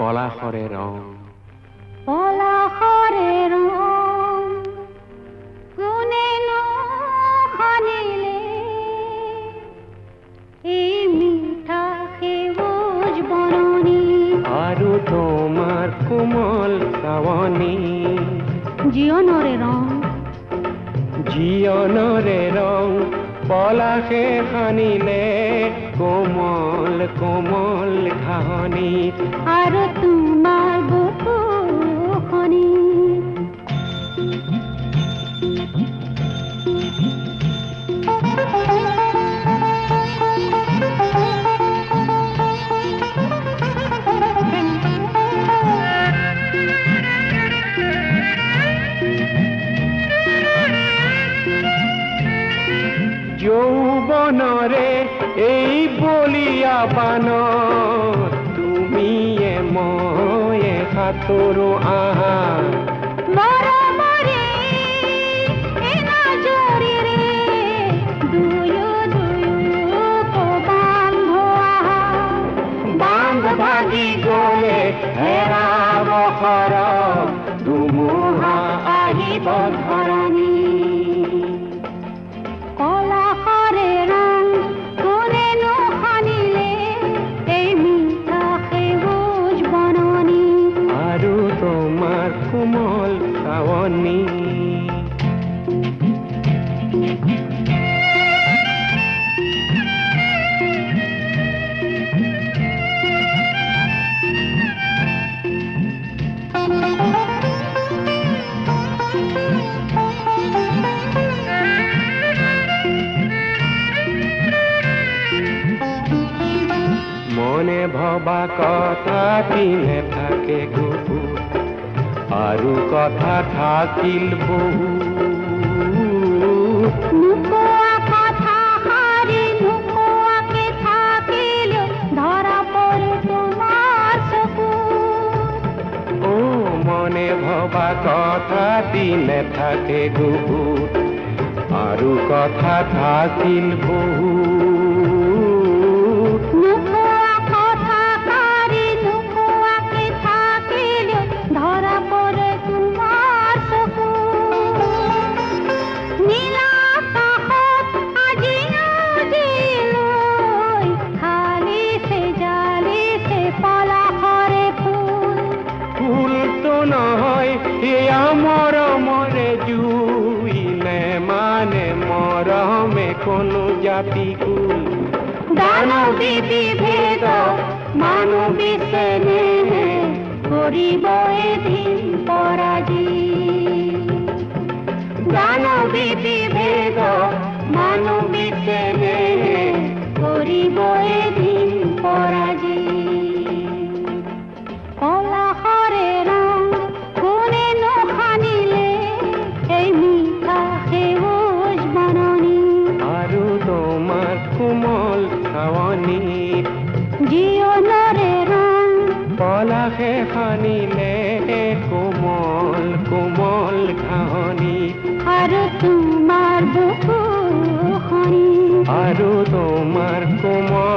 পলাশৰে ৰং পলাশৰে ৰং কোনেনো সানিলে এই মিঠা সেউজ বননি আৰু তোমাৰ কোমল চাৱনী জীৱনৰে ৰং জীৱনৰে ৰং পলাশে সানিলে কোমল কোমল ঘাঁহনি আৰু তোমাৰ বুকুখনি যৌৱনৰে এই বলিয়া বানত তুমিয়ে ময়ে সাঁতোৰো আহা মৰমৰে এনাজৰিৰে দুয়ো বান্ধ আহা বান্ধ ভাগি গলে হেৰাব সৰগ ধুমুহা আহিব ধৰণী পলাশৰে ৰং কোনেনো সানিলে এই মিঠা সেউজ বননি আৰু তোমাৰ কোমল চাৱনী মনে ভবা কথা দিনে থাকে গুৰু আৰু কথা থাকিল বহু নোকোৱা কথা সাৰি নোকোৱাকে থাকিলো ধৰা পৰে তোমাৰ চকু ও মনে ভবা কথা দিনে থাকে গুৰু আৰু কথা থাকিল বহু নোকোৱা কথা সাৰি নোকোৱাকে থাকিলো ধৰা পৰে তোমাৰ চকু নীলা আকাশত আজি নদীলৈ ঢালিছে জালিছে পলাশৰে ফুল ফুলটো নহয় এয়া মৰমৰে জুই মানে মৰমে কোনো জাপি কুল দানৱী বিভেদ মানৱী চেনেহ কৰিব এদিন পৰাজী দানৱী বিভেদ মানৱী চেনেহ কৰিব এদিন পৰাজী পলাশৰে ৰং কোনেনো সানিলে এই মিঠা সেউজ বননি আৰু তোমাৰ কোমল চাৱনী জীৱনৰে ৰং পলাশে সানিলে কোমল কোমল ঘাঁহনি আৰু তোমাৰ বুকুখনি আৰু তোমাৰ কোমল